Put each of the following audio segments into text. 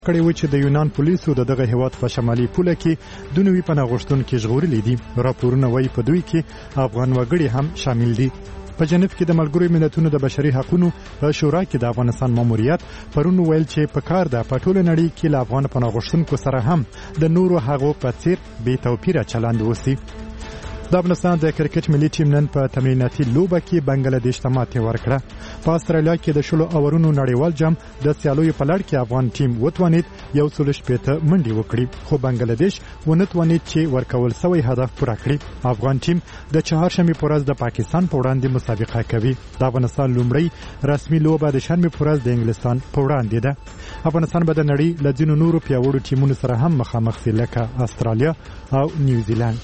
کړي و چې د یونان پولیسو دغه هیواد په شمالي پوله کې د نوي پناه غوښتونکو ژغورلي دي. راپورونه وايي په دوی کې افغان وګړي هم شامل دي. په جنیف کې د ملګرو ملتونو د بشري حقوقو په شورا کې د افغانستان ماموریت پرون ویل چې په کار د پټول نړۍ کې له افغان پناه غوښتونکو سره هم د نورو هغو په څیر بې توپیره چلند وسی. د افغانستان د کرکټ ملي ټیم نن په تمریناتي لوبه کې بنگلاديش ته ماتې ورکړه. په استرالیا کې د شلو اورونو نړیوال جام د سیالیو په لړ کې افغان ټیم وتوانید 160 منډې وکړي، خو بنگلاديش ونتوانید چې ورکول سوی هدف پوره کړي. افغان ټیم د چهارشنبه په ورځ د پاکستان په وړاندې مسابقه کوي. د افغانستان لومړی رسمي لوبه د شنبه په ورځ د انګلستان په وړاندې ده. افغانستان به د نړۍ له ځینو نورو پیاوړو ټیمونو سره هم مخامخ شي لکه استرالیا او نیوزیلند.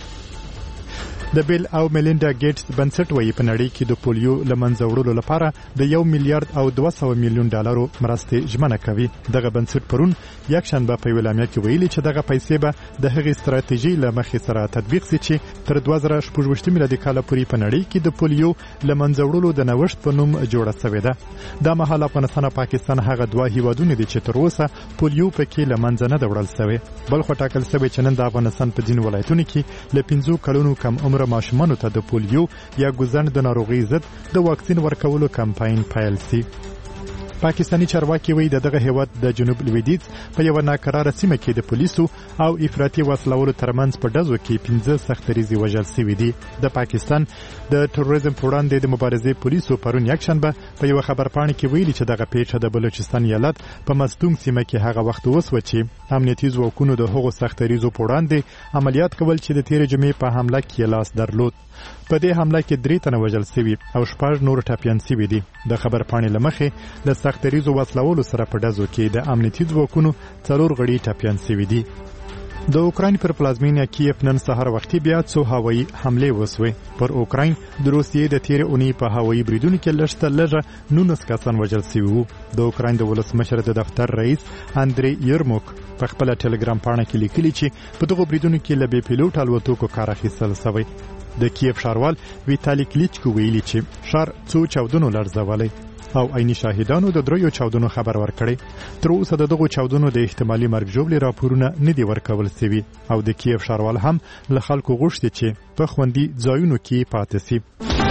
د بیل او میلینډا ګیټس بنسټ وایي په نړۍ کې د پولیو لمنځه وړلو لپاره د 1 میلیارډ او 200 میلیون ډالرو مرستې ژمنه کوي. دغه بنسټ پرون یک شنبه په ویلامیا کې ویلي چې دغه پیسې به د هغې ستراتیژي له مخې سره تطبیق شي چې تر 2016 میلادي کال پورې په نړۍ کې د پولیو لمنځه وړلو د نوښت په نوم جوړه شوې ده. د مهال افغانستان او پاکستان هغه دوه هیوادونه دي چې تر اوسه پولیو پکې لمنځه نه وړل شوی. بل خو ټاکل شوی چې نن د افغانستان په ځینو ولایتونو کې له 15 کلونو کم عمر ماشومانو ته د پولیو یا ګوزن د ناروغي ضد د واکسین ورکولو کمپاین پیل شي. پاکستانی چارواکي وایي دغه هیواد د جنوب لویدیځ په یو ناکراره سیمه کې د پولیسو او افراطي وسلوالو ترمنځ په ډزو کې 15 سختریزي وژل شوي دي. د پاکستان د تروریزم پر وړاندې د مبارزې پولیسو پرون یک شنبه په یو خبرپاڼه کې ویلي چې دغه پیښه د بلوچستان ایالت په مستونګ سیمه کې هغه وخت وسوه چې امنیتي ځواکونو د هغو سختریزو پر وړاندې عملیات کول چې د تیر جمعې په حمله کې لاس درلود. په دې حمله کې 3 تنه وژل شوي او 6 نور ټپيان شوي دي. د خبرپاڼې لمخې د سختریزو وسلوالو سره په ډزو کې د امنیتي ځواکونو 4 غړي ټپيان شوي دي. د اوکراین پر پلازمینه کیف نن سهار وختي بیا څو هوایي حمله وسوي. پر اوکراین د روسیې د تیر اونۍ په هوایي بریدونو کې لږه 19 کسان وژل شوي وو. د اوکراین د ولسمشر د دفتر رئیس اندری یرموک په خپل ټلګرام پاڼه کې لیکلي چې په دغه بریدونو کې له بې پیلوټ الوتکو کار اخیستل شوی. د کیف ښاروال ویتالی کلیچکو ویلي چې ښار څو چاودنو لړزولی او عیني شاهدانو د 3 چاودنو خبر ورکړی. تر اوسه دغه چاودنو د احتمالي مرګ ژوبلې راپورونه نه دي ورکول شوي او د کیف ښاروال هم له خلکو غوښتي چې په خوندي ځایونو کې پاتې شي.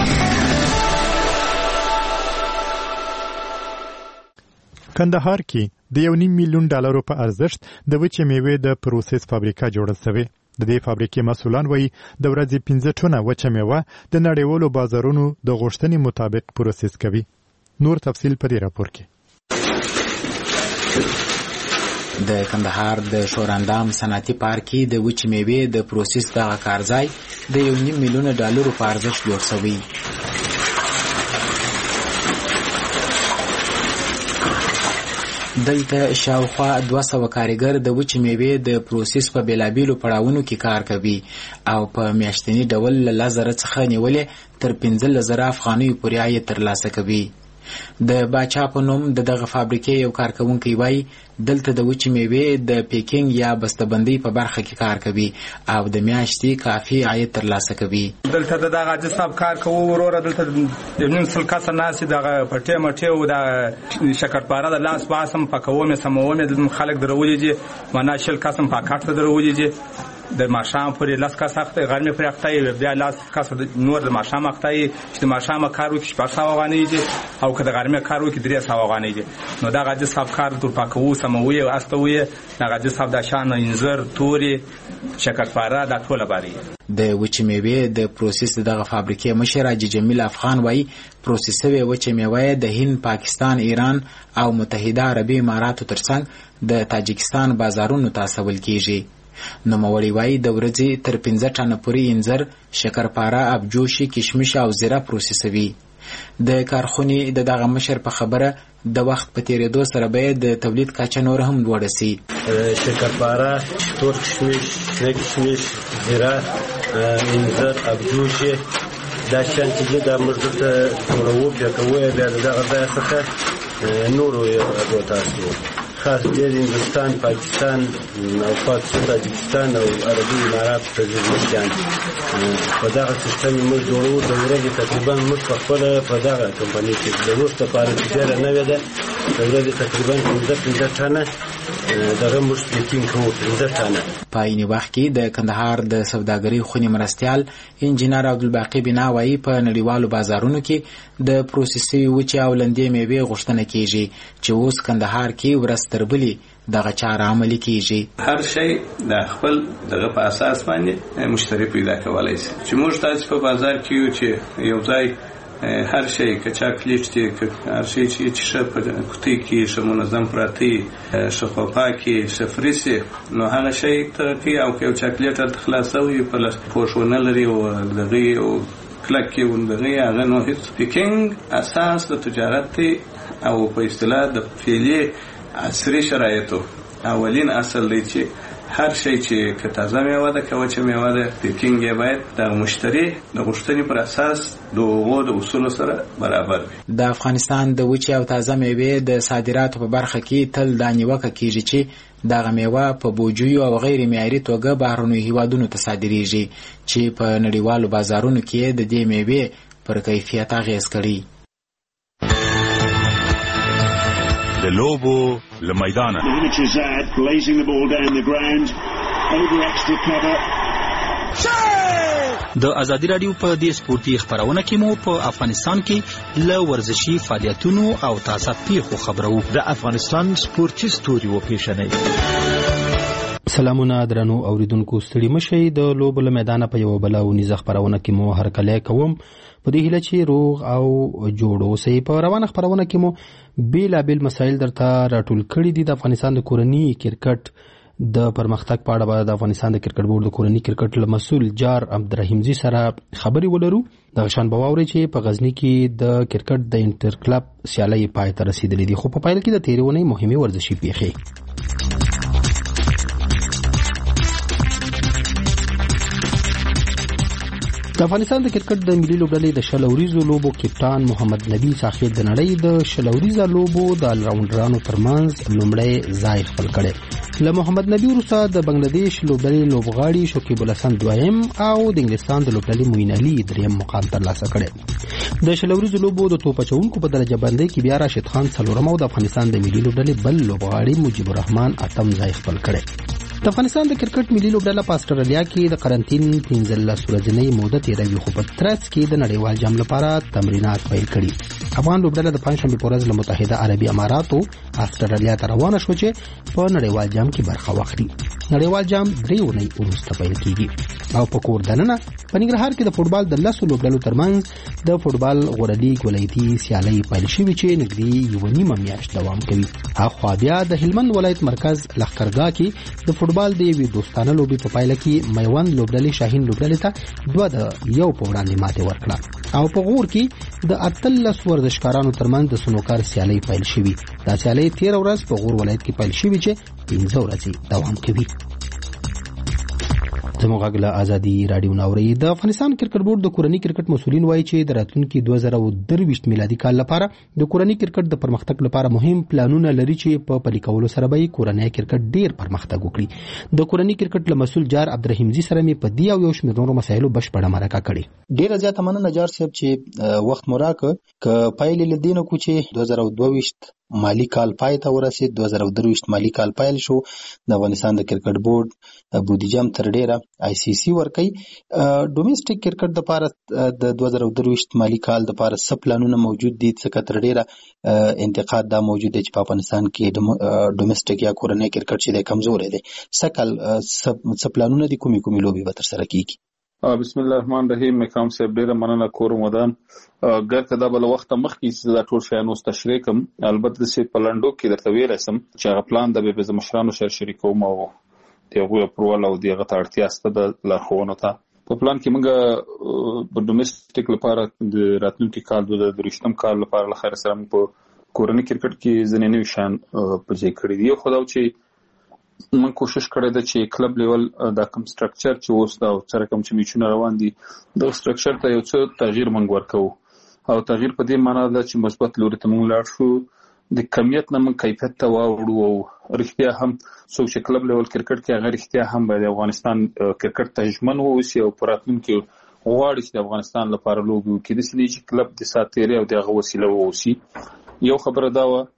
کندهار کې د 1.5 میلیون ډالرو په ارزښت د وچې میوې د پروسس فابریکه جوړه شوې. د دې فابریکې مسؤلان وایي د ورځې 15 ټنه وچه میوه د نړیوالو بازارونو د غوښتنې مطابق پروسس کوي. نور تفصیل په دې راپور کې. د کندهار د شوراندام صنعتي پارک کې د وچې میوې د پروسس دغه کارځای د 1.5 میلیون ډالرو په ارزښت جوړ شوی. دلته شاوخوا 200 کارګر د وچې میوې د پروسس په بیلابیلو پړاوونو کې کار کوي او په میاشتني ډول له 1000 څخه نیولې تر 15000 افغانیو پورې عاید ترلاسه کوي. د باچا په نوم دغه فابریکې یو کارکونکي وایي دلته د وچې میوې د پیکینګ یا بسته‌بندۍ په برخه کې کار کوي او د میاشتې کافي عاید ترلاسه کوي. دلته دغه عاجز صاحب کار کوي وروره دلته د نن سل کسه ناس دغه پټه مټه او د شکرپاره د لاس باسم پکومه سمومه د خلک درولې دي معنا شل کسم پاکټ درولې دي د ماشام پورې لاس کا سخت غرمه پر اختای بیا لاس کا نور د ماشام اختای چې د ماشام کارو کې 500 غانې دي او که د غرمه کارو کې 300 غانې دي. نو دا غاجي صاحب کار تر پاکو سموي او استوي دا غاجي صاحب د شان انځر توري شکرپاره د ټوله باري. د وچې میوې د پروسس دغه فابریکې مشر حاجي جمیل افغان وایي پروسس شوی وچې میوه د هند، پاکستان، ایران او متحده عربي اماراتو ترڅنګ د تاجکستان بازارونو ته سوال کیږي. نوموړی وایي د ورځې تر 15 ټنه پورې انځر، شکرپاره، ابجوشي، کشمش او زیره پروسسوي. د کارخونې د دغه مشر په خبره د وخت په تیریدو سره به د تولید کچه نور هم لوړه شي. شکرپاره، تور کشمش، کشمش، زیره، انځر، ابجوشي دا شان چې د موږ ته جوړو بیا کوو بیا دغه ځای څخه نورو روتاسیو خاص ډېر هندوستان، پاکستان او تاجکستان او عربي امارات ته ځي. په دغه سیستم موږ جوړو د ورځې تقریبا موږ په خپل په دغه کمپنۍ کې د وروسته لپاره چې ډېره نوې ده د ورځې تقریبا 15 ټنه دغه موږ پیکینګ کوو 15 تنه. په عین وخت کې د کندهار د سوداګرۍ خونې مرستیال انجینر عبدالباقي بنا وایي په نړیوالو بازارونو کې د پروسس شوي وچې او لندې میوې غوښتنه کیږي چې اوس کندهار کې ورځ تر بلې دغه چاره عملي کیږي. هر شی د خپل دغه په اساس باندې مشتری پیدا کولای شي. چې موږ تاسو په بازار کې یو چې یو ځای هر شی که چاکلیټ دی که هر شی چې ښه په کوټې کې ښه منظم پراته ښه په پاکې ښه فریسي نو هغه شی ته کې او که یو چاکلیټ هلته خلاصوي په پوښونه لري او دغه او کلک کې وندغه هغه نو هیڅ پیکینګ اساس د تجارت او په اصطلاح د فعلي عصري شرایطو اولین اصل دی چې هر شی چې که تازه میوه ده که وچه میوه ده پیکینګ یې باید د مشتری د غوښتنې پر اساس د هغو د اصولو سره برابر وي. د افغانستان د وچې او تازه میوې د صادراتو په برخه کې تل دا نیوکه کیږي چې دغه میوه په بوجیو او غیر معیاري توګه بهرنیو هیوادونو ته صادریږي چې په نړیوالو بازارونو کې د دې میوې پر کیفیت اغیز کړي. د لوبو له میدانه د ازادي رادیو په دې سپورتي خبرونه کې مو په افغانستان کې له ورزشي فعالیتونو او تازه پیښو خبرو. د افغانستان سپورتي ستوري و پیښنې. سلامونه درنو اوریدونکو، ستړي مشئ. د لوبو له میدانه په یو بل ونیزه خبرونه کې مو هرکلی کوم په دې هیله چې روغ او جوړ اوسئ. په روانه خبرونه کې مو بیلابیل مسایل درته راټول کړي دي. د افغانستان د کورني کرکټ د پرمختګ په اړه د افغانستان د کرکټ بورډ د کورني کرکټ له مسؤل جار عبدالرحیمزي سره خبرې ولرو. دغه شان به واورئ چې په غزني کې د کرکټ د انټر کلب سیالۍ پای ته رسیدلې دي، خو په پیل کې د تیرې اونۍ مهمې ورزشي پیښې. د افغانستان د کرکټ د ملي لوبډلې د شلوریزو لوبو کپټان محمد نبی ساخیر د نړۍ د شلوریزه لوبو د الراونډرانو ترمنځ لومړی ځای خپل کړی. له محمد نبی وروسته د بنگلاديش لوبډلې لوبغاړي شکیب الحسن دویم او د انګلستان د لوبډلې موین علي دریم مقام ترلاسه کړی. د شلوریزو لوبو د توپ اچوونکو په درجه بندۍ کې بیا راشد خان څلورم او د افغانستان د ملي لوبډلې بل لوبغاړي مجيب الرحمن اتم ځای خپل کړی. د افغانستان د کرکټ ملي لوبډله په استرالیا کې د قرنټین 15 ورځې موده تیروي، خو په ترڅ کې د نړیوال جام لپاره تمرینات پیل کړي. افغان لوبډله د پنځشنبه په ورځ له متحده عربي اماراتو استرالیا ته روانه شوه چې په نړیوال جام کې برخه واخلي. نړیوال جام 3 اونۍ وروسته پیل کیږي او په کور دننه په ننګرهار کې د فوټبال د 10 لوبډلو ترمنځ د فوټبال غوره لیګ ولایتي سیالۍ پیل شوې چې نږدې یو نیمه میاشت دوام کوي. اخوا بیا د هلمند ولایت مرکز لښکرګاه کې د فوټبال د یوې دوستانه لوبې په پایله کې میوند لوبډلې شاهین لوبډلې ته 2-1 په وړاندې ماتې ورکړه او په غور کې د 13 ورزشکارانو ترمنځ د سنوکار سیالۍ پیل شوې. دا سیالۍ 13 ورځ په غور ولایت کې پیل شوې چې 15 ورځې دوام کوي. زموږ غږ له ازادي رادیو ناوري. د افغانستان کرکټ بورډ د کورني کرکټ مسولین وایي چې د راتلونکي 2023 میلادي کال لپاره د کورني کرکټ د پرمختګ لپاره مهم پلانونه لري چې په پلي کولو سره به کورنی کرکټ ډیر پرمختګ وکړي. د کورني کرکټ له مسؤل جار عبدالرحیمزي سره مې په دی او یو شمېر نورو مسایلو بشپړه مرکه کړې. ډیره زیاته مننه جار صاحب چې وخت مو راکړ. ک پایلې لدینه کو چې 2022 مالی کال پای ته ورسید. 2023 مالی کال پیل شو. د افغانستان د کرکټ بورډ بودیجه تر ډیره آی سی سی ورکي. ډومېسټک کرکټ د لپاره د 2023 مالی کال د لپاره څه پلانونه موجود دي؟ څه تر ډیره انتقاد دا موجود دی چې په افغانستان کې ډومېسټک یا کورنی کرکټ چې د کمزوري دی. څه پلانونه دي؟ کومې لوبي به تر سره کیږي؟ بسم الله الرحمن الرحیم. مکام صاحب ډیره مننه کوم ودان ګر کدا بل وخت مخکې دا ټول شیانو تشریح کوم. البته چې پلانډو کې درته ویل سم چې هغه پلان د به مشرانو سره شریکوم او دغه اپروال او دغه اړتیا ست د لارښوونو ته په پلان کې موږ د ډومېسټک لپاره د راتلونکي کال د 23م کال لپاره لخر سره په کورنی کرکټ کې ځنې نوي شان په ځای کړی دی. خو دا چې من کوشش کړی دی چې کلب لیول دا کوم سټرکچر چې اوس دا سره کوم چې میچونه روان دي د سټرکچر ته یو څه تغییر منګ ورکو او تغییر په دې معنی دا چې مثبت لوري ته موږ لاړ شو. د کمیت نه من کیفیت ته واوړو او رښتیا هم څوک چې کلب لیول کرکټ کې هغه رښتیا هم باید افغانستان کرکټ ته ژمن واوسي او پراتلونکي غواړي چې د افغانستان لپاره لوبي وکړي. د سړي چې کلب د ساتيري او دغه وسیله واوسي. یو خبره دا و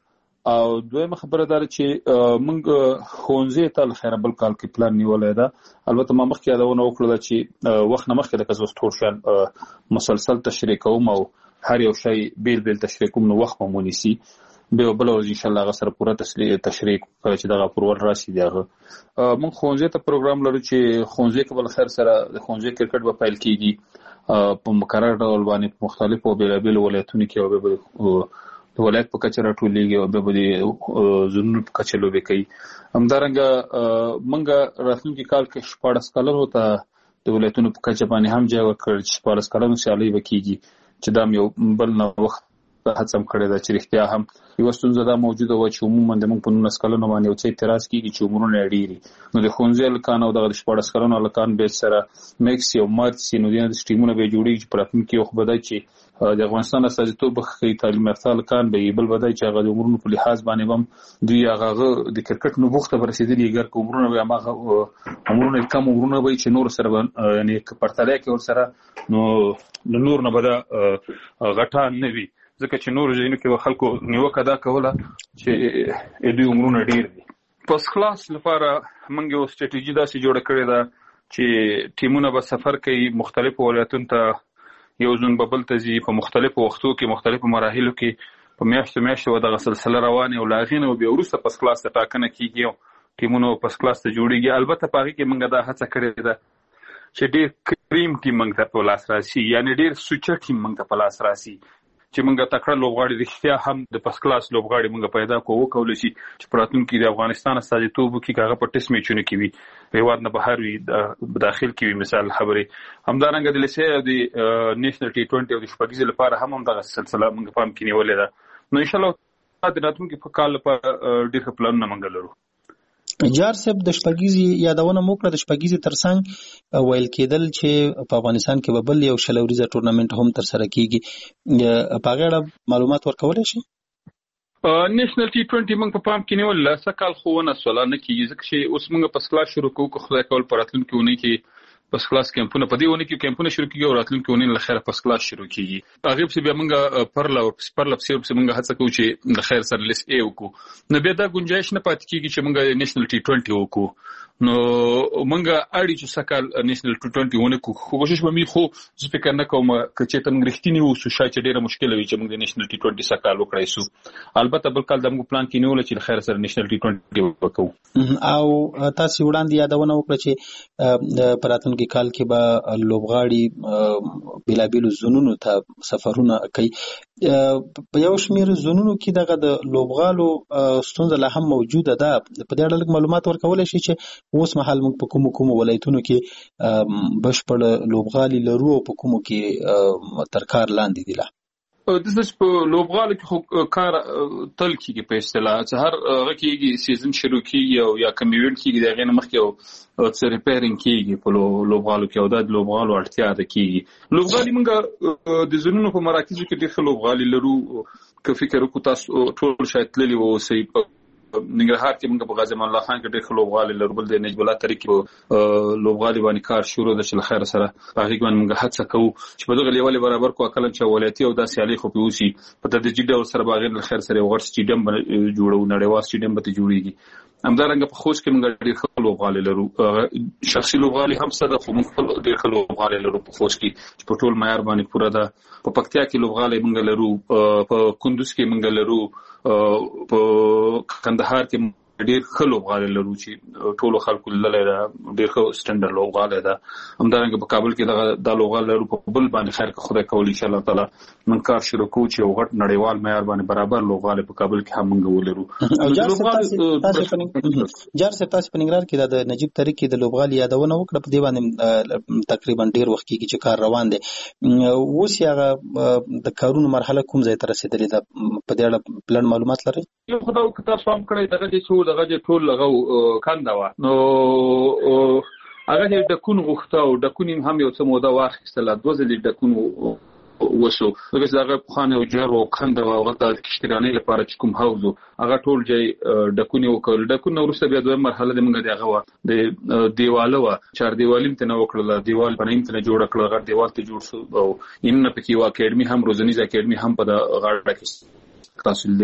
او دویمه خبره دا چې موږ ښوونځي ته خیر بل کال کې پلان نیولای دا. البته ما مخکې یادونه وکړه چې وخت نه مخکې د کزوس ټول شان مسلسل تشریح کوم او هر یو شی بیل بیل تشریح کوم، نو وخت مو ونیسي. به بل ورځ ان شاء الله غسر پوره تشریح کړي چې دغه پرور راشي. دغه موږ ښوونځي ته پروګرام لرو چې ښوونځي کې بل خیر سره د ښوونځي کرکټ به پیل کیږي په مقرر ډول باندې په مختلفو بیلابیل ولایتونو کې، او به د ولایت په کچه راټولېږي او به د زونونو په کچه لوبې کوي. همدارنګه موږ راتلونکي کال کې 14 کلنو ته د ولایتونو په کچه باندې هم ځای ورکړ چې 14 کلنو سیالۍ به کیږي، چې دا یو بل نه وخت هڅه کړې ده چې رښتیا هم یو ستونزه دا موجوده و چې عموما د موږ په 19 کلنو باندې یو څه اعتراض کیږي چې عمرونه ډېری، نو د ښوونځي هلکان او دغه 14 کلنو هلکان به سره میکس یو مارچ سي، نو د ټیمونه به جوړیږي چې په راتلونکي کې خو به دی چې د افغانستان استازیتوب کوي تعلیم یافته هلکان به بل به دی چې هغه د عمرونو په لحاظ باندې هم دوی هغه د کرکټ نبوغ ته رسېدلي، اګر که عمرونه به هماغه عمرونه کم عمرونه وي چې نور سره یعنې که پرتله کې ورسره نو نور نه به دا غټه نه وي، ځکه چې نور ځایونو کې خلکو نیوکه دا کوله چې دوی عمرونه ډېر دي. پس خلاص لپاره موږ یو سټریټیجي داسې جوړه کړې ده چې ټیمونه به سفر کوي مختلفو ولایتونو ته، یو ځون به بل ته ځي په مختلفو وختو کې مختلفو مراحلو کې په میاشتو به دغه سلسله روانې او له هغې نه بیا وروسته پس کلاس ته ټاکنه کېږي او ټیمونه پس کلاس ته جوړېږي. البته په هغې کې موږ دا هڅه کړې ده چې ډېر کریم ټیم موږ ته په لاس راسي، یعنې ډېر سوچه ټیم موږ ته په لاس راسي چې موږ تکړه لوبغاړي رښتیا هم د پس کلاس لوبغاړي موږ پیدا وکولی شي چې په راتلونکي کې د افغانستان استازیتوب وکړي، که هغه په ټیسټ میچونو کې وي، هېواد نه بهر وي، داخل کې وي. مثال خبرې همدارنګه د لیسې او د نیشنل T20 او د شپږیزې لپاره هم همدغه سلسله موږ پام کې نیولې ده. نو انشاءالله د راتلونکي په کال لپاره ډېر ښه پلانونه موږ لرو. جار صاحب د شپږیزې یادونه مو کړه، د شپږیزې ترڅنګ ویل کېدل چې په افغانستان کې به بل یو شلوریزه ټورنمنټ هم ترسره کیږي، په هغې اړه معلومات ورکولی شي؟ نیشنل T20 موږ په پام کې نیولې، سږ کال خو ونه سوله نه کېږي ځکه چې اوس موږ پس کلاس شروع کوو، که خدای کول په راتلونکي اونۍ کې پس کلاس کیمپونه په دې ونې کې کیمپونه شروع کیږي او راتلونکي اونۍ له خیره پس کلاس شروع کیږي. هغې پسې بیا موږ پرله پسې موږ هڅه کوو چې د خیر سره لیس A وکړو، نو بیا دا گنجایش نه پاتې کیږي چې موږ نیشنل T20 وکړو. نو موږ اړ چې سکل نیشنل T20 ونه کو کوشش به می خو زه فکر نه کوم چې ته موږ رښتینی وو شاید ډیره مشکله وي چې موږ د نیشنل T20 سکل وکړای سو. البته بل کال د موږ پلان کې نیول چې خیر سره نیشنل T20 وکړو. او تاسو وړاندې یادونه وکړه چې په راتلونکي کال کې به لوبغاړي بلابل زونونو ته سفرونه کوي. په یو شمېر زونونو کې دغه د لوبغالو ستونزه لا هم موجوده ده، په دې اړه معلومات ورکولی شي چې اوس مهال موږ په کومو ولایتونو کې بشپړ لوبغالي لرو او په کومو کې تر کار لاندې دي؟ د په لوبغالو کې خو کار تل کېږي په اصطلاح چې هر هغه کېږي سیزن شروع کېږي او یا کوم ایونټ کېږي د هغې نه مخکې او څه ریپیرینګ کېږي په لوبغالو کې او دا د لوبغالو اړتیا ده کېږي. لوبغالي موږ د زونونو په مراکزو کې ډېر ښه لوبغالي لرو، که فکر وکړو تاسو ټول شاید تللي واوسئ. ننګرهار کې موږ په غازي امان الله خان کې ډېر ښه لوبغالي لرو، بل د نجیب الله طریق لوبغالي باندې کار شروع ده چې له خیره سره په هغې باندې موږ هڅه کوو چې په دغه لیولې برابر کړو، کله چې ولایتي او دا سیالۍ خو پرې وشي په تدریجي ډول سره به هغې له خیر سره یو غټ سټیډیم به جوړوو، نړیوال سټیډیم به ترې جوړېږي. همدارنګه په خوست کې موږ ډېر ښه لوبغالي لرو، شخصي لوبغالي هم څه ده خو موږ خپل ډېر ښه لوبغالي لرو په خوست کې چې په ټول معیار باندې پوره ده. په پکتیا کې لوبغالي موږ لرو، په کندوز کې موږ لرو، په کندهار کې ډېر ښه لوبغالي لرو چې ټولو خلکو لیدلی ده، ډېر ښه سټنډرډ لوبغالی ده. همدارنګه په کابل کې دا لوبغالی لرو، په بل باندې خیر که خدای کول انشاءالله تعالی موږ کار شروع کوو چې یو غټ نړیوال معیار باندې برابر لوبغالی په کابل کې هم موږ ولرو. جار صاحب تاسو په ننګرهار کې د نجیب طریق کې د لوبغالي یادونه وکړه، په دې باندې تقریبا ډېر وخت کېږي چې کار روان دی. اوس یې هغه د کارونو مرحله کوم ځای ته رسېدلې ده؟ په دې اړه پلان معلومات لرئ؟ یو خو دا تاسو هم کړی دغه چې دغه ټول هغه کنده وه، نو هغه چې ډکون غوښته او ډکون هم یو څه موده واخیستله، 2 ځلې ډکون وشو، ځکه چې هغه پخوانی او جر او کنده وه، هغه د کشتګرانۍ لپاره چې کوم حوض و هغه ټول ځای ډکون یې وکړل. ډکون نه وروسته بیا دویم مرحله د موږ د هغه وه د دیواله وه، چاردیوالي م ترنه وکړله، دیوال بنۍ م ترنه جوړه کړله، غټ دیوال ته جوړ شو او اینونه پکې یوه اکیډمي هم روزنیزه اکیډمي هم په د غاړه کې تاسو لیدلې.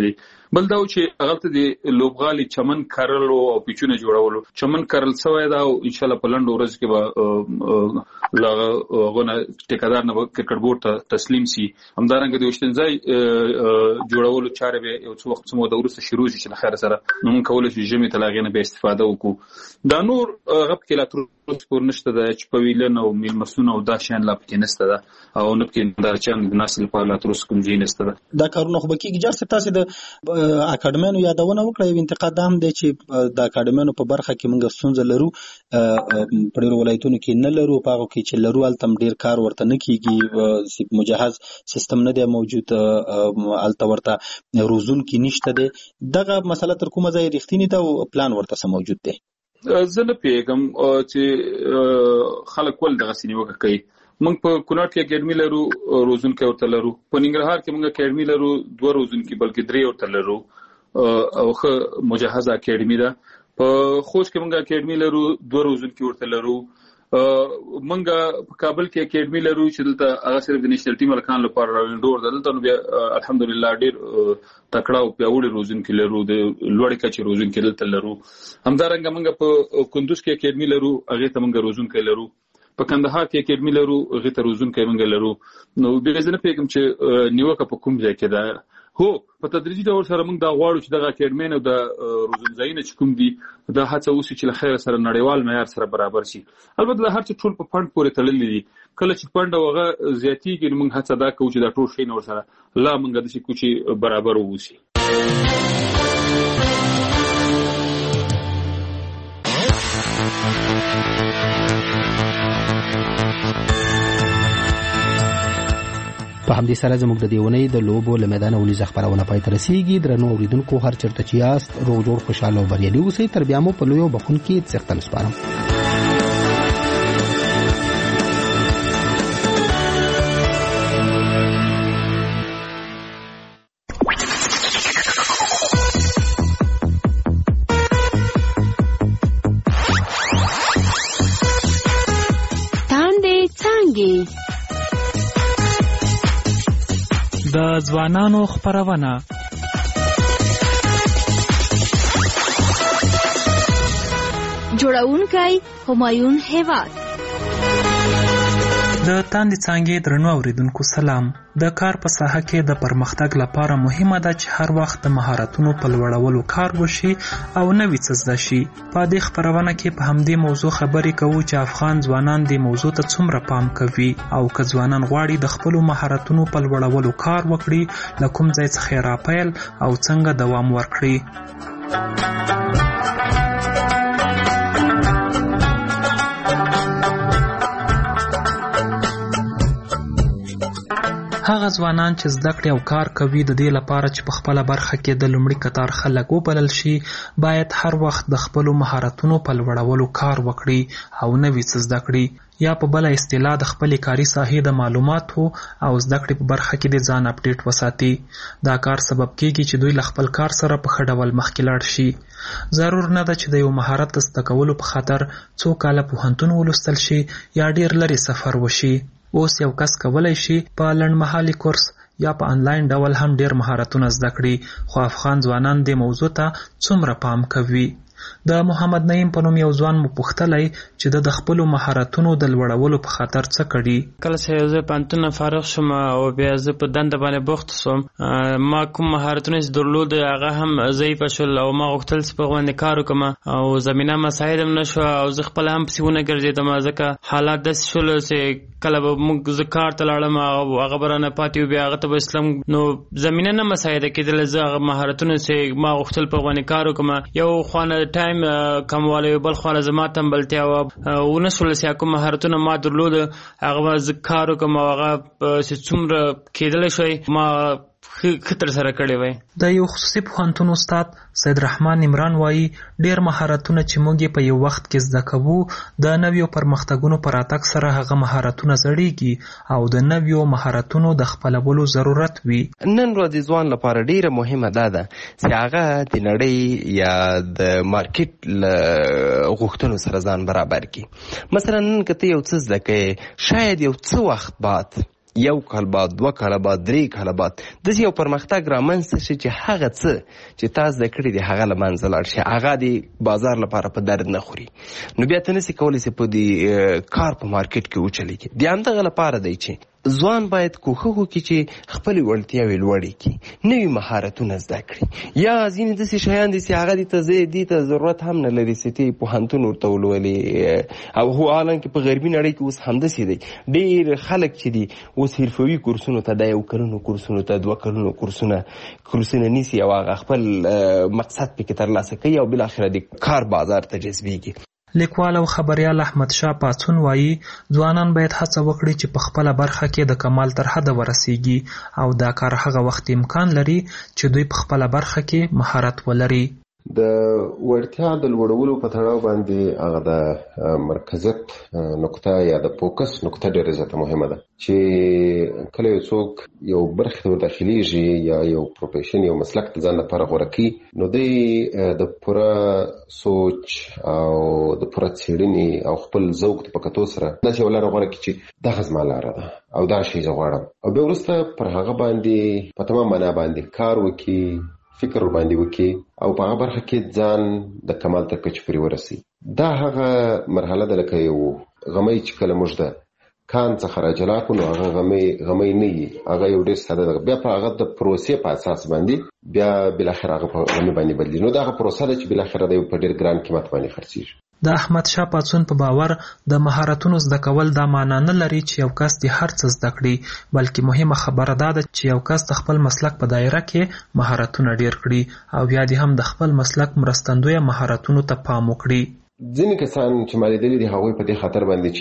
بل دا چې هغه ته د لوبغالي چمن کرلو او پیچونه جوړولو چمن کرل سوی دا او ان شاء الله په لنډ ورځ کې به لغونه ټیکادار نه کرکټ بورډ ته تسلیم سي. همدارنګه د وشتنځای جوړولو چارې به یو څو وخت سمو د ورسته شروع شي چې خیر سره نو موږ کولای شو جمعي تلاغې نه به استفاده وکړو. دا نور غب کې لا تر پور نشته د چې په ویلن او میلمسونه او دا شان لا پکې نشته ده او نه پکې دا چې د نسل په لا تر اوسه کوم ځای نشته ده. دا کارونه خو به کېږي جار تاسو د اکاډمیانو یادونه وکړئ. یو انتقاد هم دی چې د اکاډمیانو په برخه کې موږ ستونزه لرو په ډېرو ولایتونو کې نه لرو په هغو کې چې لرو هلته ډېر کار ورته نه کېږي مجهز سیستم نه دی موجود هلته ورته روزونکي نشته دی. دغه مسله تر کومه ځای رښتینې ده او پلان ورته څه موجود دی؟ زه نه پیږم چې خلک ول دغه سینیوګه کوي. موږ په کونړ کې اکیډمي لرو روزونکي ورته لرو په ننګرهار کې موږ اکیډمي لرو 2 روزونکي بلکې 3 ورته لرو او خو مجهزه اکیډمي ده. په خوست کې موږ اکیډمي لرو 2 روزونکي ورته لرو. موږ په کابل کې اکیډمي لرو چې دلته هغه صرف د نېشنل ټیم الکان لپاره راوندور دلته نو بیا الحمدلله ډیر تکړه او پیاوړي روزونکي لرو د لوړ کچې روزونکي دلته لرو. همدارنګه موږ په کندوز کې اکیډمي لرو هغه ته موږ روزونکي لرو. په کندهار کې اکیډمي لرو هغه ته روزونکي موږ لرو. نو بیا ځنه پیګم چې نیوکه په کوم ځای کې ده. هو په تدریجي ډول سره موږ دا غواړو چې دغه اکیډمي نو د روزنځایونه چې کوم دي دا هڅه وشي چې له خیر سره نړیوال معیار سره برابر شي. البته دا هر څه ټول په فند پورې تړلي دي. کله چې فند هغه زیاتېږي نو موږ هڅه دا کوو چې دا ټول شی نور سره لا موږ د شي کوچي برابر ووسی. په همدې سره زموږ د دیونې د لوبو له میدان ولې خبرونه پای ته رسیږي. درنو اوریدونکو هر چرته چې یاست روغ جوړ خوشاله او بریالي اوسئ. تر بیا مو په لویو بخون کې څښتن سپارم. د ځوانانو خبرونه جوړونکی همایون هیواد. د تاندې څانګې درنو اوریدونکو سلام. د کار په ساحه کې د پرمختګ لپاره مهمه ده چې هر وخت د مهارتونو په لوړولو کار وشي او نوې څه زده شي. په دې خبرونه کې په همدې موضوع خبرې کوو چې افغان ځوانان دې موضوع ته څومره پام کوي او که ځوانان غواړي د خپلو مهارتونو په لوړولو کار وکړي له کوم ځای څخه راپیل او څنګه دوام ورکړي. هغه ځوانان چې زده کړې او کار کوي د دې لپاره چې په خپله برخه کې د لومړي کتار خلک وبلل شي باید هر وخت د خپلو مهارتونو په لوړولو کار وکړي او نوې څه زده کړي. یا په بله اصطلاح د خپلې کاري ساحې د معلوماتو او زده کړې په برخه کې د ځان اپډیټ وساتي. دا کار سبب کېږي چې دوی له خپل کار سره په ښه ډول مخکې لاړ شي. ضرور نه ده چې د یو مهارت د زده کولو په خاطر څو کاله پوهنتون ولوستل شي یا ډېر لرې سفر وشي. اوس یو کس کولی شي په لنډمهالي کورس یا په انلاین ډول هم ډېر مهارتونه زده کړي. خو افغان ځوانان دې موضوع ته څومره پام کوي؟ د محمد نعیم په نوم یو ځوان مو پوښتلی چې د خپلو مهارتونو د لوړولو په خاطر څه کړي. کله چې زه پوهنتون فارغ شوم او بیا زه په دنده باندې بوخت شوم ما کوم مهارتونه چې درلود هغه هم ضعیفه شول او ما غوښتل چې په هغو باندې کار وکړم او زمینه مساعد هم نه شوه او زه خپله هم پسې ونه ګرځېدم ځکه حالات داسې شول چې کله به موږ زه کار ته لاړم او هغه به رانه پاتې و بیا هغه ته به اسلم نو زمینه نه مساعده کېدله. زه هغه مهارتونه چې ما غوښتل په هغو باندې کار وکړم یو خوانه ټایم کموالی بل خواله زما تنبلتیا ونه شوله چې کوم مهارتونه ما درلود هغه به زه کار وکړم او هغه چې څومره کېدلی شوی ما خطر سره کړی وای. د یو خصوصي پوهنتون استاد سید رحمان عمران وایي ډېر مهارتونه چې موږ په یو وخت کې زده کوو د نویو پرمختګونو په راتګ سره هغه مهارتونه زړېږي او د نویو مهارتونو د خپلولو ضرورت وي. نن ورځ د ځوان لپاره ډېره مهمه ده چې هغه د نړۍ یا د مارکیټ غوښتنو سره ځان برابر کړي. مثلا نن که ته یو څه زده کوې شاید یو څه وخت بعد 1 کال بعد 2 کال بعد 3 کال بعد داسې یو پرمختګ رامنځته شي چې هغه څه چې تا زده کړي دي هغه له منځه لاړ شي، هغه د بازار لپاره په درد نه خوري، نو بیا ته نسې کولی چې په دې کار په مارکیټ کې وچلېږي. د همدغه لپاره دی چې ځوان باید کوښښ وکړي چې خپلې وړتیاوې لوړې کړي، نوي مهارتونه زده کړي، یا ځینې داسې شیان دي چې هغه دې ته ضرورت هم نه لري چې ته پوهنتون ورته ولولې، او هو حالانکې په غربي نړۍ کې اوس همداسې دی. ډېر خلک چې دي اوس حرفوي کورسونو ته د 1 کلونو کورسونو ته 2 کلونو کورسونه نیسي او هغه خپل مقصد پکې ترلاسه کوي او بالاخره د کار بازار ته جذبېږي. لیکوال او خبریال احمد شاه پاڅون وایي ځوانان باید هڅه وکړي چې په خپله برخه کې د کمال تر حده ورسیږي او دا کار هغه وخت امکان لري چې دوی په خپله برخه کې مهارت ولري. د وړتیا د لوړولو په تړاو باندې هغه د مرکزیت نقطه یا د فوکس نقطه ډېره زیاته مهمه ده چې کله یو څوک یو برخې ته وداخلېږي یا یو پروفیشن یو مسلک د ځان لپاره غوره کړي، نو دی د پوره سوچ او د پوره څېړنې او خپل ذوق ته په کتو سره داسې یوه لاره غوره کړي چې دغه زما لاره ده او دا شی زه غواړم، او بیا وروسته پر هغه باندې په تمام معنا باندې کار وکړي، فکر باندې وکړي او په هغه برخه کې ځان د کمال تر کچې پورې ورسي. دا هغه مرحله ده لکه یو غمی چې کله موږ د کان څخه راجلا کړو نو هغه غمی نه وي، هغه یو ډېر ساده ده، بیا په هغه د پروسې په اساس باندې بیا بالاخره هغه په غمی باندې بدلېږي. نو دا هغه پروسه ده چې بالاخره د یو په ډېر ګران قیمت باندې خرڅېږي. د احمد شاه پاڅون په باور د مهارتونو زده کول دا معنا نه لري چې یو کس د هر څه زده کړي، بلکې مهمه خبره دا ده چې یو کس د خپل مسلک په دایره کې مهارتونه ډیر کړي او بیا دې هم د خپل مسلک مرستندوی مهارتونو ته پام وکړي. ځینې کسان چې ما لیدلي دي هغوی په دې خاطر باندې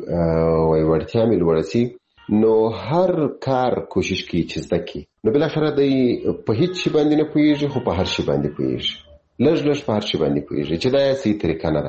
چې وړتیا مې لوړه سي نو هر کار کوشش کوي چې زده کړي، نو بالاخره دی په هیڅ شي باندې نه پوهېږي خو په هر شي باندې پوهېږي، لږ په هر شي باندې پوهېږي چې دا یې صحیح طریقه نه ده.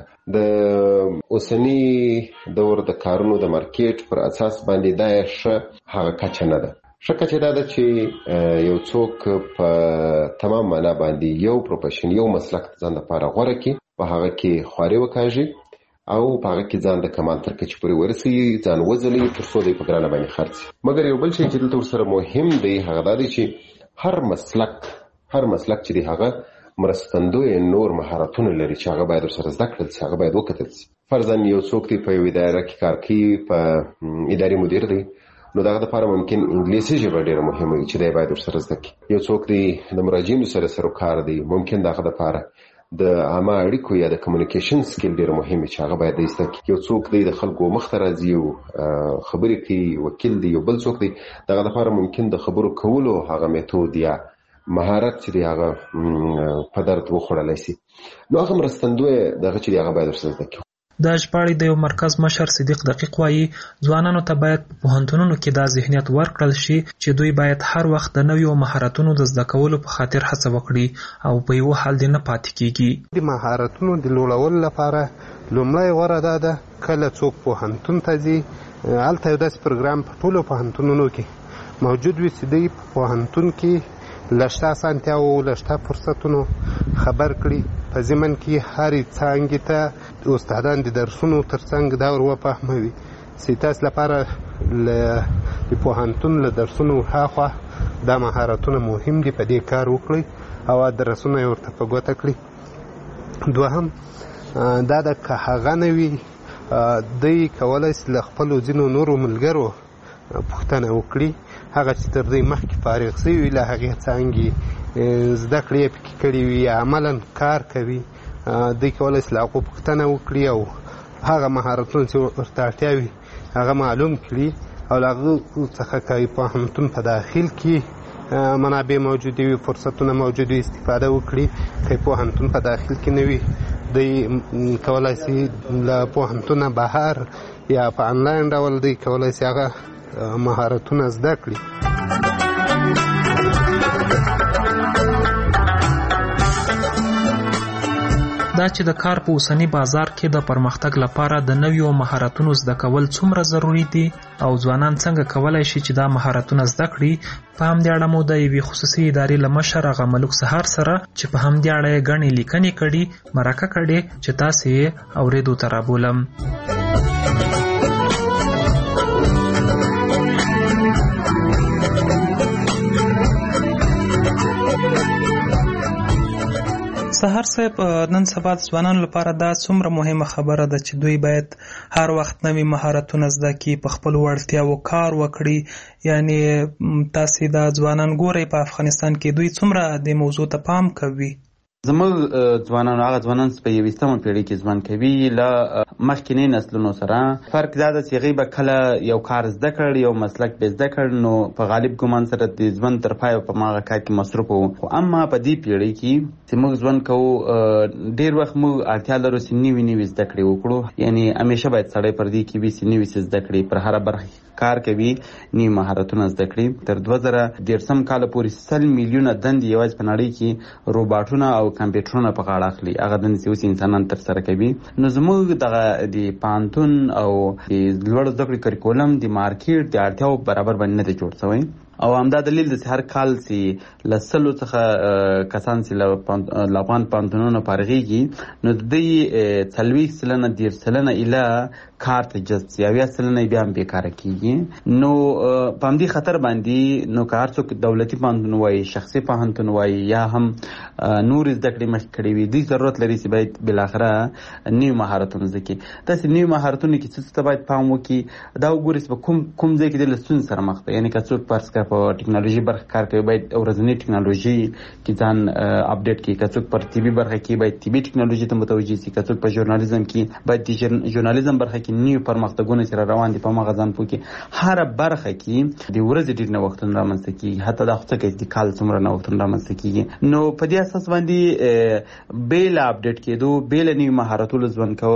د اوسني دور د کارونو د مارکیټ پر اساس باندې دا یې ښه هغه کچه نه ده. ښه کچه دا ده چې یو څوک په تمام معنا باندې یو پروفیشن یو مسلک ځان لپاره غوره کړي، په هغه کې خواري وکاږي او په هغه کې ځان د کمال تر کچې پورې ورسوي، ځان وځلوي تر څو دی په ګرانه باندې خرڅ. مګر یو بل شی چې دلته ورسره مهم دی هغه دا دی چې هر مسلک چې دی هغه مرستندوی نور مهارتونه لري چې هغه باید ورسره زده کړل شي، هغه باید وکتل شي. فرضاً یو څوک دی په یو اداره کې کار کوي، په اداري مدیر دی، نو دغه لپاره ممکن انګلیسي ژبه ډېره مهمه وي چې دی باید ورسره زده کړي. یو څوک دی د مراجعینو سره کار دی، ممکن دغه لپاره د عامه اړیکو یا د کمیونیکیشن سکیل ډېر مهم چې هغه باید زده کړي. یو څوک دی د خلکو مخ ته راځي او خبرې کوي، وکیل دی. یو بل څوک دی دغه لپاره ممکن د خبرو کولو هغه میتود یا مهارت چې دی هغه په درد وخوړلی شي، نو هغه مرستندوی دغه چې دی هغه باید ورسره زده کړي. د ژباړې د یو مرکز مشر صدیق دقیق وایي ځوانانو ته باید په پوهنتونونو کې دا ذهنیت ورکړل شي چې دوی باید هر وخت د نویو مهارتونو د زده کولو په خاطر هڅه وکړي او په یو حال دې نه پاتې کیږي. د مهارتونو د لوړولو لپاره لومړی غوره دا ده کله څوک پوهنتون ته ځي هلته یو داسې پروګرام په ټولو پوهنتونونو کې موجود وي چې دوی په پوهنتون کې لشته اسانتیاو لشته فرصتونو خبر کړي، په ضمن کې هرې څانګې ته استادان د درسونو تر څنګ دا ور وفهموي چې تاسو لپاره د پوهنتون له درسونو هاخوا دا مهارتونه مهم دي، په دې کار وکړئ او درسونه یې ورته په ګوته کړي. دوهم دا د که هغه نه وي دوی کولی شي له خپلو ځینو نورو ملګرو پوښتنه وکړي، هغه چې تر دوی مخکې فارغ شوي له هغې څانګې زده کړې یې پکې کړي وي یا عملا کار کوي، دوی کولی شي له هغو پوښتنه وکړي او هغه مهارتونه چې ورته اړتیا وي هغه معلوم کړي او له هغو څخه که پوهنتون په داخل کې منابع موجودې وي، فرصتونه موجود وي، استفاده وکړي. که پوهنتون په داخل کې نه وي دوی کولی شي له پوهنتونه بهر یا په انلاین ډول دوی کولی شي هغه مهارتونه زده کړي. دا چې د کار په اوسنی بازار کې د پرمختګ لپاره د نویو مهارتونو زده کول څومره ضروری دي او ځوانان څنګه کولای شي چې دا مهارتونه زده کړي، په همدې اړه مو د یوې خصوصي ادارې له مشر هغه ملک سهار سره چې په همدې اړه یې ګڼې لیکنې کړي مرکه کړې چې تاسې یې اورېدو ته رابولم. سهار صاحب، نن سبا د ځوانانو لپاره دا څومره مهمه خبره ده چې دوی باید هر وخت نوي مهارتونه زده کړي، په خپلو وړتیاوو کار وکړي. یعنی تاسې دا ځوانان ګورئ په افغانستان کې دوی څومره دې موضوع ته پام کوي؟ زموږ ځوانان هغه ځوانان چې په 21مه پیړۍ کې ژوند کوي له مخکینی نسلونو سره فرق دا ده چې هغوی به کله یو کار زده کړ، یو مسلک به زده کړ، نو په غالب ګمان سره د ژوند تر پایه په هماغه کار کې مصروف وو. خو اما په دې پیړۍ کې چې موږ ژوند کوو، ډېر وخت موږ اړتیا لرو چې نوي زده کړې وکړو. یعنی همیشه باید سړی پر دې کې وي چې نوي څه زده کړي، پر هره برخه کار کوي، نوي مهارتونه زده کړي. تر 2013 کال پورې 100 میلیونه دندې یوازې په نړۍ کې روباټونه او کمپیوټرونه په غاړه اخلي، هغه دندې چې اوس انسانان ترسره کوي. نو زموږ دغه د پوهنتون او د لوړو زده کړو کریکولم د مارکیټ د اړتیاوو برابر باندې نه دی جوړ شوی. او همدا دلیل دی چې هر کال چې له 100 څخه کسان چې له افغان پوهنتونونو فارغېږي، نو د دوی 40 سلنه 10 سلنه ایله کار ته جذب شي، 80 سلنه بیا هم بیکاره کېږي. نو په همدې خطر باندې نو که هر څوک دولتي پوهنتون وایي، شخصي پوهنتون وایي، یا هم نور زده کړې مخکې کړې وي، دوی ضرورت لري چې باید بالاخره نوي مهارتونه زده کړي. داسې نوي مهارتونه کې څه ته باید پام وکړي، دا وګورئ چې په کوم ځای کې د ستونزې سره مخ ده. یعنی که څوک فرض کړه په ټکنالوژي برخه کار کوي، باید ورځنۍ ټکنالوژي کې ځان اپډیټ کړي. که څوک پر طبي برخه کې باید طبي ټکنالوژي ته متوجه شي. که څوک په ژورنالیزم کې باید د ژورنالیزم برخه کې نوي پرمختګونه چې روان دي په هغه ځان پوه کړي. هره برخه کې د ورځې ډېر نوښتونه رامنځته کېږي، حتی دا خو څه کوي چې د کال څومره نوښتونه رامنځته کېږي. نو په دې اساس باندې بې له اپډیټ کېدو، بې له نوي مهارتونو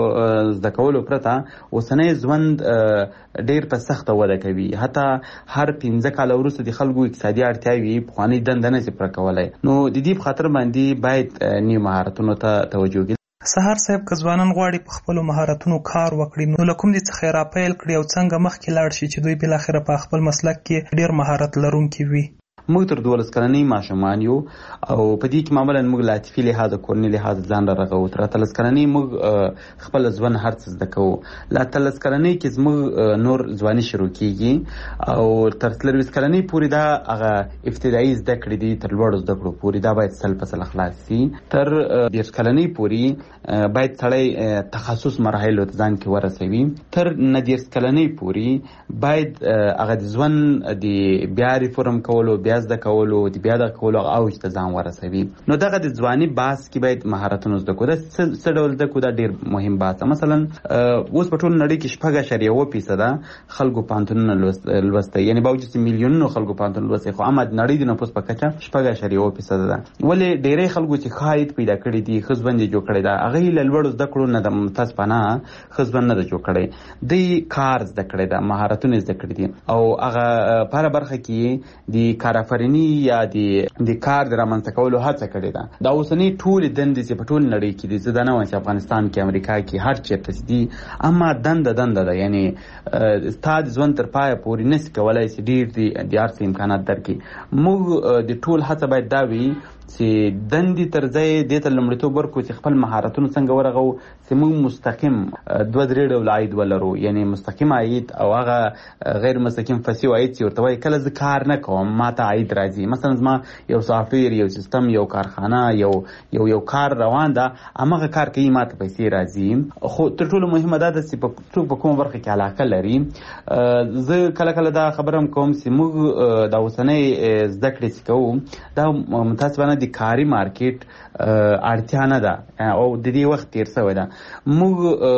زده کولو پرته اوسنی ژوند ډېر په سخته وده کوي. حتی هر 15 کاله وروسته د خلکو اقتصادي اړتیاوې پخوانۍ دنده نه شي پوره کولی. نو د دې په خاطر باندې باید نوي مهارتونو ته توجه وکړي. سهار صاحب، که ځوانان غواړي په خپلو مهارتونو کار وکړي، نو له کوم دې څخه راپیل کړي او څنګه مخکې لاړ شي چې دوی بالاخره په خپل مسلک کې ډېر مهارت لرونکي وي؟ موږ تر 12 کلنۍ ماشومان یو او په دې کې معمولا موږ له عاطفي لحاظه، کورني لحاظه ځان رغوو. تر 13 کلنۍ موږ خپل ژوند هر څه زده کوو. له 13 کلنۍ کې زموږ نور ځواني شروع کېږي او تر 23 کلنۍ پورې دا هغه ابتدایي زده کړې دي، تر لوړو زده کړو پورې دا باید 100% خلاص شي. تر 10 کلنۍ پورې باید سړی تخصص مراحلو ته ځان کې ورسوي. تر 19 کلنۍ پورې باید هغه د ژوند د بیا ریفورم کولو، بیا زده کولو، د بیا د کولو اوج ته ځان ورسوي. نو دغه د ځواني بحث کې باید مهارتونه زده کړو. دا څه ډول زده کړو؟ دا ډېر مهم بحث. مثلا اوس په ټول نړۍ کې 6.1% خلکو پوهنتونونه لوستی، یعنی باوجود چې میلیونونو خلکو پوهنتون لوستی، خو اما د نړۍ د نفوس په کچه 6.1% ده. ولې ډېری خلکو چې ښه عاید پیدا کړي دي، ښه ژوند یې جوړ کړی ده، هغوی له لوړو زده کړو نه د ممتاز پناه ښه ژوند نه ده جوړ کړی. دوی کار زده کړی ده، مهارتونه زده کړي دي، او هغه په هره برخه کې د کارآفریني یا د کار د رامنځته کولو هڅه کړې ده. دا اوسنۍ ټولې دندې چې په ټول نړۍ کې دي، زه دا نه وایم چې افغانستان کې، امریکا کې، هر چېرته دي، اما دنده ده. یعنی ستا د ژوند تر پایه پورې نشي کولی چې ډېر د هر څه امکانات درکړي. موږ د ټول هڅه باید دا وي چې دندې تر ځای دې ته لومړیتوب ورکړو چې خپل مهارتونه څنګه ورغو چې موږ مستقیم 2-3 ډول عاید ولرو. یعنی مستقیم عاید او هغه غیر مستقیم فسیو عاید چې ورته وایي کله زه کار نه کوم ما ته عاید راځي. مثلا زما یو سافټویر، یو سیستم، یو کارخانه، یو کار روان ده، هماغه کار کوي، ما ته پیسې راځي. خو تر ټولو مهمه دا ده چې څوک په کومه برخه کې علاقه لري. زه کله دا خبره هم کوم چې موږ د اوسنۍ زده کړې چې کوو دا متاسفانه د کاري مارکیټ اړتیا نه ده او د دې وخت تیر شوی ده. موږ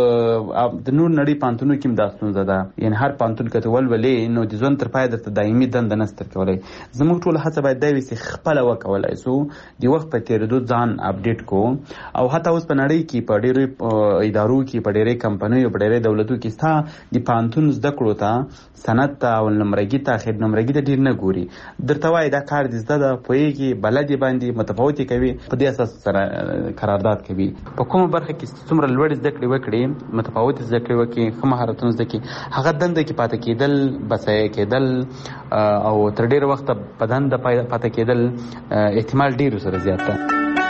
د نور نړۍ پوهنتونونو کې هم دا ستونزه ده. یعنی هر پوهنتون که ته ولولې نو د ژوند تر پایه درته دایمي دنده نشته درکولی. زموږ ټوله هڅه باید دا وي چې خپله وکولی شو، د وخت په تېرېدو ځان اپډیټ کړو. او حتی اوس په نړۍ کې په ډېرو ادارو کې، په ډېرې کمپنیو، په ډېرې دولتو کې ستا د پوهنتون زده کړو ته، سند ته، اول نمرګي ته، اخر نمرګي ته ډېر نه ګوري. درته وایي دا کار دې زده ده، پوهېږي، بلد یې باندې متفاوت یې کوي، په دې اساس سره قرارداد کوي. په کومه برخه کې څومره لوړې زده کړې وکړي، متفاوت زده کړې وکړي، ښه مهارتونه زده کړي، هغه دنده کې پاتې کېدل، بسایه کېدل او تر ډېره وخته په دنده پاتې کېدل احتمال ډېر سره زیات ده.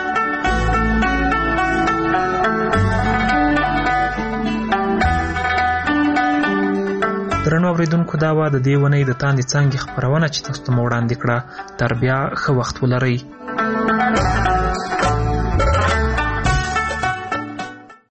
درنو اوریدونکو، دا وه د دې اونۍ د تاندې څانګې خپرونه چې تاسو ته مو وړاندې کړه. تر بیا ښه وخت ولرئ.